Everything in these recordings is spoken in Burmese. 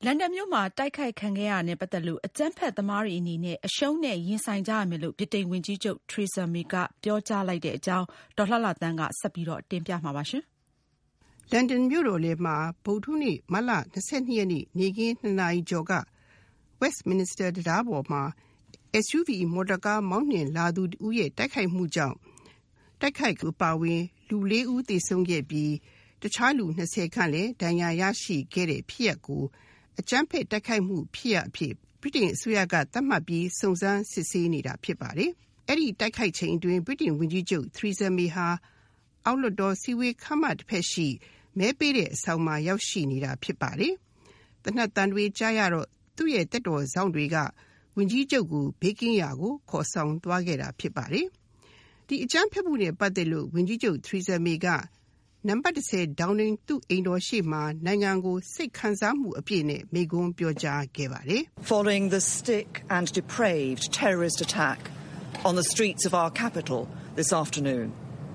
လန်ဒန်မြို့မှာတိုက်ခိုက်ခံခဲ့ရတာနဲ့ပတ်သက်လို့အကြမ်းဖက်သမားတွေအနေနဲ့အရှုံးနဲ့ရင်ဆိုင်ကြရမယ်လို့ဗြိတိန်ဝန်ကြီးချုပ် Theresa May ကပြောကြားလိုက်တဲ့အကြောင်းဒေါ်လှလှသန်းကဆက်ပြီးတော့တင်ပြမှာပါရှင်။လန်ဒန်မြို့တော်လေးမှာဗုဒ္ဓဟူးနေ့မတ်လ22ရက်နေ့နေ့ခင်း2နာရီကျော်က Westminster တံတားပေါ်မှာ SUV မော်တော်ကားမောင်းနှင်လာသူတဦးရဲ့တိုက်ခိုက်မှုကြောင့်တိုက်ခိုက်သူပါဝင်လူ4ဦးသေဆုံးခဲ့ပြီးတခြားလူ20ခန့်လည်းဒဏ်ရာရရှိခဲ့တဲ့ဖြစ်ရပ်ကိုအကြမ်းဖက်တိုက်ခိုက်မှုဖြစ်ရပ်အဖြစ်ဗြိတိန်အစိုးရကသတ်မှတ်ပြီးစုံစမ်းစစ်ဆေးနေတာဖြစ်ပါတယ်။အဲ့ဒီတိုက်ခိုက်ချိန်အတွင်းဗြိတိန်ဝန်ကြီးချုပ် Theresa May ဟာအောက်လွှတ်တော်စည်းဝေးခန်းမတစ်ဖက်ရှိမဲပေးတဲ့အဆောင်မှာရောက်ရှိနေတာဖြစ်ပါတယ်။တနက်တန်တွေကြားရတော့သူ့ရဲ့တက်တော်ဆောင်တွေကဝန်ကြီးချုပ်ကိုဘေးကင်းရာကိုခေါ်ဆောင်သွားခဲ့တာဖြစ်ပါတယ်။ဒီအကြမ်းဖက်မှုနဲ့ပတ်သက်လို့ဝန်ကြီးချုပ် Theresa May ကနံပါတ်10 Downing သူ့အိမ်တော်ရှိမှနိုင်ငံကိုစိတ်ခံစားမှုအပြည့်နဲ့မိန့်ခွန်းပြောကြားခဲ့ပါတယ်။ Following the sick and depraved terrorist attack on the streets of our capital this afternoon,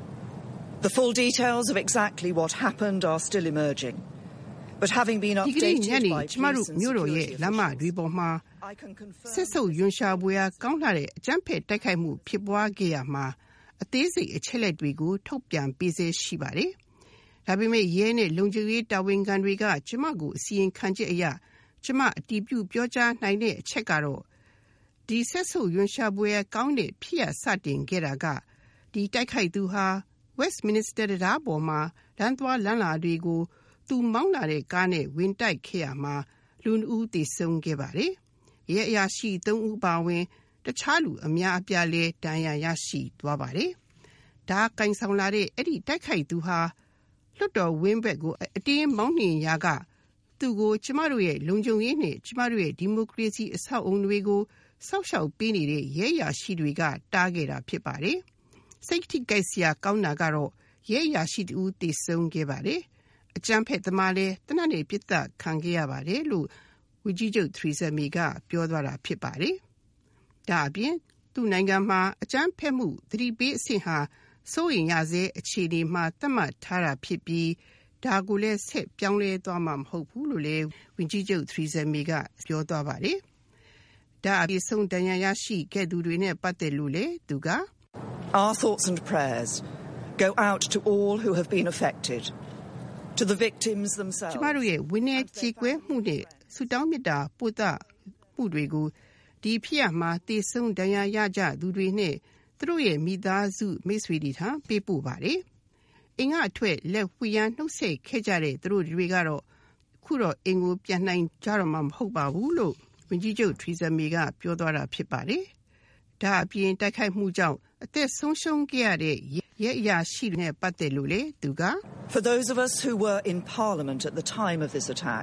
the full details of exactly what happened are still emerging. But having been updated by police and security officials, I can confirm ဆက်ဆုပ်ယွန်ရှာပွဲကောင်းလာတဲ့အကြမ်းဖက်တိုက်ခိုက်မှုဖြစ်ပွားခဲ့ရမှာအသေးစိတ်အချက်လက်တွေကိုထုတ်ပြန်ပေးစေရှိပါတယ်။ဒါပေမဲ့ရဲနဲ့လုံခြုံရေးတာဝန်ခံတွေကကျမကိုအစီရင်ခံချက်အရကျမအတည်ပြုပြောကြားနိုင်တဲ့အချက်ကတော့ဒီဆက်ဆုပ်ယွန်ရှာပွဲကောင်းတဲ့ဖြစ်ရစတင်ခဲ့တာကဒီတိုက်ခိုက်သူဟာ Westminster တံတားပေါ်မှာလမ်းသွားလမ်းလာတွေကိုသူမောင်းလာတဲ့ကားနဲ့ဝင်တိုက်ခဲ့ရမှာလူ2ဦးသေဆုံးခဲ့ပါတယ်။ရဲအရာရှိ3ဦးပါဝင်တခြားလူအများအပြားလည်းဒဏ်ရာရရှိသွားပါတယ်။ဒါကင်ဆောင်လာတဲ့အဲ့ဒီတိုက်ခိုက်သူဟာလွတ်တော်ဝင်းဘက်ကိုအတင်းမောင်းနှင်ရာကသူကိုကျမတို့ရဲ့လုံခြုံရေးနဲ့ကျမတို့ရဲ့ဒီမိုကရေစီအဆောက်အုံတွေကိုစောက်ရှောက်ပေးနေတဲ့ရဲအရာရှိတွေကတားခဲ့တာဖြစ်ပါတယ်။စိတ်ထိကြိုက်စရာကောင်းတာကတော့ရဲအရာရှိတူသေဆုံးခဲ့ပါတယ်။အကြမ်းဖက်သမားလည်းတနက်နေ့ပြစ်ဒဏ်ခံခဲ့ရပါတယ်လို့ဝန်ကြီးချုပ် Theresa May ကပြောသွားတာဖြစ်ပါတယ်။ဒါအပြင်သူ့နိုင်ငံမှာအကြမ်းဖက်မှုသတိပေးအဆင့်ဟာစိုးရိမ်ရစေအခြေအနေမှာသတ်မှတ်ထားတာဖြစ်ပြီးဒါကိုလည်းဆက်ပြောင်းလဲသွားမှာမဟုတ်ဘူးလို့လည်းဝန်ကြီးချုပ် Theresa May ကပြောသွားပါတယ်။ဒါအပြင်ဆုံးဒဏ်ရာရရှိခဲ့သူတွေနဲ့ပတ်သက်လို့လည်းသူက Our thoughts and prayers go out to all who have been affected, to the victims themselves. ကျမတို့ရဲ့ဝင်းနဲ့ကြေကွဲမှုနဲ့ဆုတောင်းမေတ္တာပို့သမှုတွေကိုဒီဖြစ်ရမှာတည်ဆုံးဒဏ်ရာရကြသူတွေနဲ့သူတို့ရဲ့မိသားစုမိတ်ဆွေတွေထံပေးပို့ပါတယ်။အင်္ဂါအထွက်လက်ဝှေ့ရမ်းနှုတ်ဆက်ခဲ့ကြတဲ့သူတို့တွေကတော့ခုတော့အင်ကိုပြန်နိုင်ကြတော့မှမဟုတ်ပါဘူးလို့ဝန်ကြီးချုပ် Theresa May ကပြောသွားတာဖြစ်ပါတယ်။ဒါအပြင်တိုက်ခိုက်မှုကြောင့်အသက်ဆုံးရှုံးခဲ့ရတဲ့ရဲအရာရှိတွေနဲ့ပတ်သက်လို့လေသူက For those of us who were in Parliament at the time of this attack,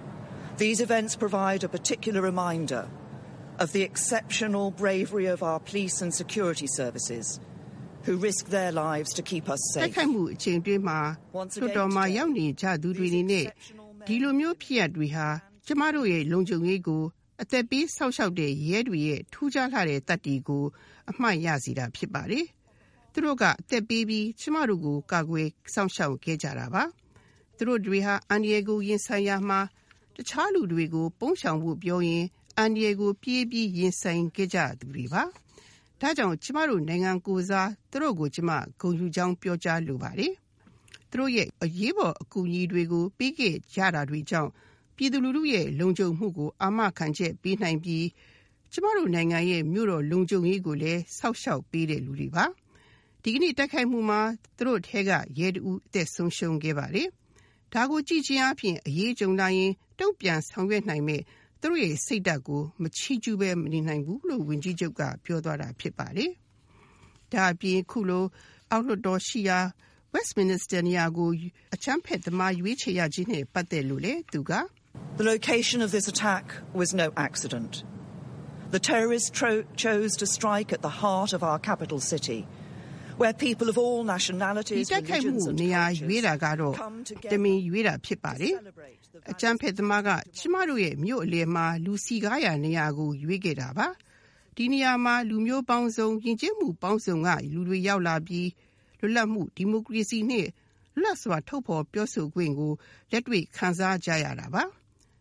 these events provide a particular reminder of the exceptional bravery of our police and security services who risk their lives to keep us safe. တိုက်ခိုက်မှုအချိန်တွင်းမှာတော်မှာရောက်နေကြသူတွေနေနဲ့ဒီလိုမျိုးဖြစ်ရတွေဟာကျမတို့ရဲ့လုံခြုံရေးကိုအသက်ပေးဆောက်ရှောက်တဲ့ရဲတွေရဲ့ထူးခြားလာတဲ့တပ်တီကိုအမှတ်ရစေတာဖြစ်ပါတယ်။သူတို့ကအသက်ပေးပြီးကျမတို့ကိုကာကွယ်စောင့်ရှောက်ခဲ့ကြတာပါ။သူတို့တွေဟာအန်ဒီယေကိုရင်ဆိုင်ရမှာတခြားလူတွေကိုပုံရှောင်ဖို့ပြောရင်အန်ဒီယေကိုပြေးပြီးရင်ဆိုင်ခဲ့ကြသူတွေပါ။ဒါကြောင့်ကျမတို့နိုင်ငံကိုစားသူတို့ကိုကျမဂုဏ်ယူကြောင်းပြောကြားလိုပါတယ်။သူတို့ရဲ့အရေးပေါ်အကူအညီတွေကိုပေးခဲ့ကြတာတွေကြောင့်ပြည်သူလူထုရဲ့လုံခြုံမှုကိုအာမခံချက်ပေးနိုင်ပြီးကျမတို့နိုင်ငံရဲ့မြို့တော်လုံခြုံရေးကိုလည်းစောင့်ရှောက်ပေးတဲ့လူတွေပါ။ဒီကနေ့တိုက်ခိုက်မှုမှာသူတို့ထဲကရဲတဦးအသက်ဆုံးရှုံးခဲ့ပါတယ်။ဒါကိုကြည့်ချင်းအပြင်အရေးကြုံလာရင်တုံ့ပြန်ဆောင်ရွက်နိုင်မဲ့သူတို့ရဲ့စိတ်ဓာတ်ကိုမချီးကျူးပဲမနေနိုင်ဘူးလို့ဝန်ကြီးချုပ်ကပြောသွားတာဖြစ်ပါတယ်။ဒါအပြင်ခုလိုအောက်လွှတ်တော်ရှိရာ Westminster နေရာကိုအချမ်းဖက်သမားရွေးချယ်ရခြင်းနဲ့ပတ်သက်လို့လေသူက The location of this attack was no accident. The terrorists chose to strike at the heart of our capital city, where people of all nationalities, religions and cultures come together တမင်ရွေးတာဖြစ်ပါတယ်။အချမ်းဖက်သမားကကျမတို့ရဲ့မြို့အလယ်မှာလူစီကားရာနေရာကိုရွေးခဲ့တာပါ။ဒီနေရာမှာလူမျိုးပေါင်းစုံယဉ်ကျေးမှုပေါင်းစုံကလူတွေရောက်လာပြီးလွတ်လပ်မှုဒီမိုကရေစီနဲ့လွတ်လပ်စွာထုတ်ဖော်ပြောဆိုခွင့်ကိုလက်တွေ့ခံစားကြရတာပါ။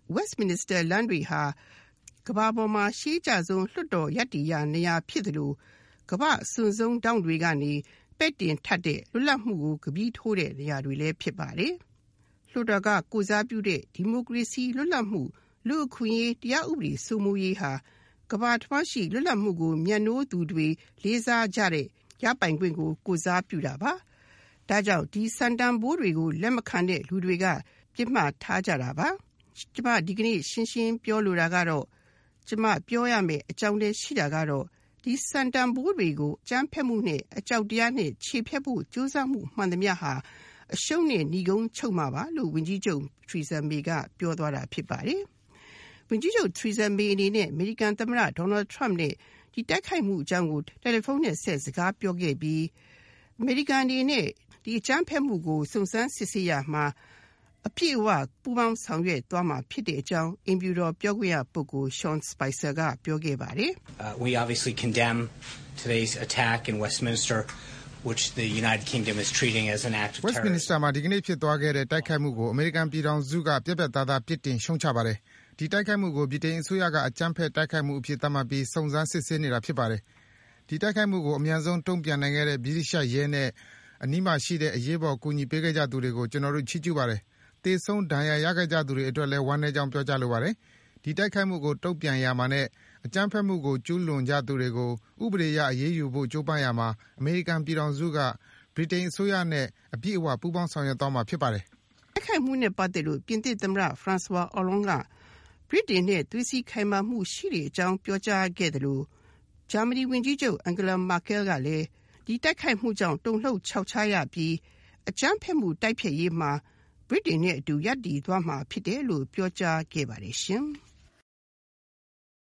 Westminster လမ်းတွေဟာကမ္ဘာပေါ်မှာရှေးကြဆုံးလွှတ်တော်ရပ်တည်ရာနေရာဖြစ်သလိုကမ္ဘာအစွန်ဆုံးတောင်တွေကနေပဲ့တင်ထပ်တဲ့လွတ်လပ်မှုကိုကပီးထိုးတဲ့နေရာတွေလည်းဖြစ်ပါတယ်။လွှတ်တော်ကကိုစားပြုတဲ့ဒီမိုကရေစီလွတ်လပ်မှုလူအခွင့်အရေးတရားဥပဒေစိုးမိုးရေးဟာကမ္ဘာတစ်ပတ်ရှိလွတ်လပ်မှုကိုမြတ်နိုးသူတွေလေးစားကြတဲ့ရပိုင်ခွင့်ကိုကိုစားပြုတာပါ။ဒါကြောင့်ဒီစံတန်ဘိုးတွေကိုလက်မခံတဲ့လူတွေကပြစ်မှတ်ထားကြတာပါ။ကျမဒီကနေ့ရှင်းရှင်းပြောလိုတာကတော့ကျမပြောရမယ်အကြောင်းလေးရှိတာကတော့ဒီစံတန်ဘိုးတွေကိုကြမ်းဖက်မှုနဲ့အကြောက်တရားနဲ့ခြေဖျက်ဖို့ကြိုးစားမှုမှန်သမျှဟာအရှုံးနဲ့ညီကုန်းချုပ်မှာပါလို့ဝန်ကြီးချုပ် Theresa May ကပြောသွားတာဖြစ်ပါတယ်။ဝန်ကြီးချုပ် Theresa May အနေနဲ့အမေရိကန်သမ္မတ Donald Trump နဲ့ဒီတိုက်ခိုက်မှုအကြောင်းကိုတယ်လီဖုန်းနဲ့ဆက်စကားပြောခဲ့ပြီးအမေရိကန်အနေနဲ့ဒီအကြမ်းဖက်မှုကိုစုံစမ်းစစ်ဆေးရမှာအပြည့်အဝပူးပေါင်းဆောင်ရွက်သွားမှာဖြစ်တဲ့အကြောင်းအင်ဖြူတော်ပြောခွင့်ရပုဂ္ဂိုလ် Sean Spicer ကပြောခဲ့ပါတယ်။ We obviously condemn today's attack in Westminster, which the United Kingdom is treating as an act of terrorism. Westminster မှာဒီကနေ့ဖြစ်သွားခဲ့တဲ့တိုက်ခိုက်မှုကိုအမေရိကန်ပြည်ထောင်စုကပြတ်ပြတ်သားသားပြစ်တင်ရှုံချပါတယ်။ဒီတိုက်ခိုက်မှုကိုဗြိတိန်အစိုးရကအကြမ်းဖက်တိုက်ခိုက်မှုအဖြစ်သတ်မှတ်ပြီးစုံစမ်းစစ်ဆေးနေတာဖြစ်ပါတယ်။ဒီတိုက်ခိုက်မှုကိုအမြန်ဆုံးတုံ့ပြန်နိုင်ခဲ့တဲ့ဗြိတိရှရဲနဲ့အနီးမှာရှိတဲ့အရေးပေါ်ကူညီပေးခဲ့ကြသူတွေကိုကျွန်တော်တို့ချီးကျူးပါတယ်။သေဆုံးဒဏ်ရာရခဲ့ကြသူတွေအတွက်လည်းဝမ်းနည်းကြောင်းပြောကြားလိုပါတယ်။ဒီတိုက်ခိုက်မှုကိုတုံ့ပြန်ရမှာနဲ့အကြမ်းဖက်မှုကိုကျူးလွန်ကြသူတွေကိုဥပဒေအရအရေးယူဖို့ကြိုးပမ်းရမှာအမေရိကန်ပြည်ထောင်စုကဗြိတိန်အစိုးရနဲ့အပြည့်အဝပူးပေါင်းဆောင်ရွက်သွားမှာဖြစ်ပါတယ်။တိုက်ခိုက်မှုနဲ့ပတ်သက်လို့ပြင်သစ်သမ္မတ François Hollande ကဗြိတိန်နဲ့သွေးစည်းခိုင်မာမှုရှိတဲ့အကြောင်းပြောကြားခဲ့တယ်လို့ဂျာမနီဝန်ကြီးချုပ် Angela Merkel ကလည်းဒီတိုက်ခိုက်မှုကြောင့်တုန်လှုပ်ခြောက်ခြားရပြီးအကြမ်းဖက်မှုတိုက်ဖျက်ရေးမှာဗြိတိန်နဲ့အတူရပ်တည်သွားမှာဖြစ်တယ်လို့ပြောကြားခဲ့ပါတယ်ရှင်။